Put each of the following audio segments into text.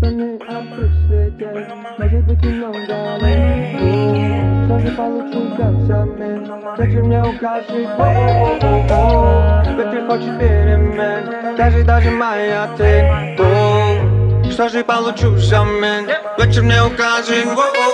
просто не обычный день. Может быть немного лень. Что же получу взамен? Зачем мне укажи? Ведь ты хочешь перемен. Даже моя тень. Что же получу взамен? Зачем мне укажи?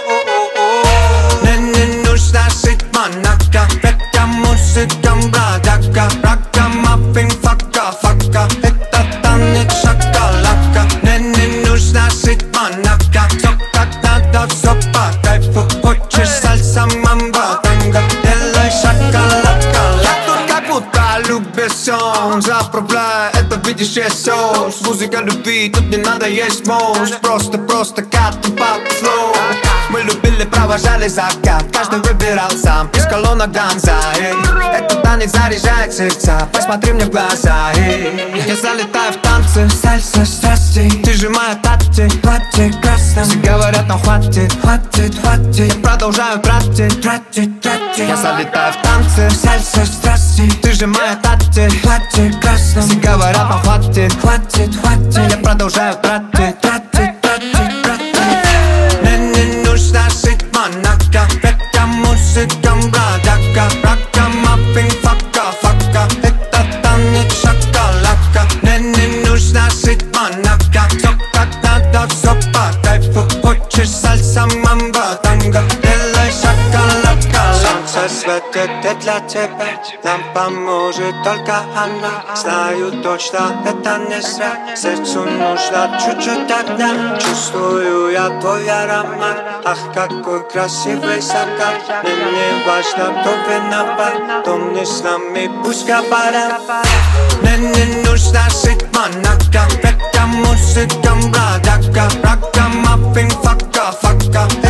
Не нужно жить монако. Это музыка бродяга. Рака, маффин, фака. Это танец шоколадка. Не нужно жить монако. Все как надо, все по кайфу. Хочешь сальса, мамба, танго. Делай шоколадка. Я тут как будто любишь сон. Заправляй, это видишь, есть соус. Музыка любви, тут не надо есть моус. Просто катим по флоу. Мы любили, провожали закат. Каждый выбирал сам из колонок Ганза. Этот танец заряжает сердца. Посмотри мне в глаза. Я залетаю в танцы, сальса страсти. Ты же моя тати, платье красное. Все говорят, но хватит. Я продолжаю тратить. Я залетаю в танцы, сальса страсти. Ты же моя тати, платье красное. Все говорят, но хватит. Я продолжаю тратить. Не нужно жить монако. Это музыка бродяга. Рака, маффин, фака. Это танец шоколадка. Не нужно жить монако. Все как надо, все по кайфу. Хочешь сальса, мамба, танго. Делай шоколадка. Солнце светит и для тебя. Нам поможет только она. Знаю точно, это не зря. Сердцу нужно чуть-чуть огня. Чувствую я твой аромат. Ах, какой красивый закат. Мне не важно, кто виноват. Кто не с нами, пусть говорят. Не нужно жить монако. Это музыка бродяга. Рака, маффин, фака.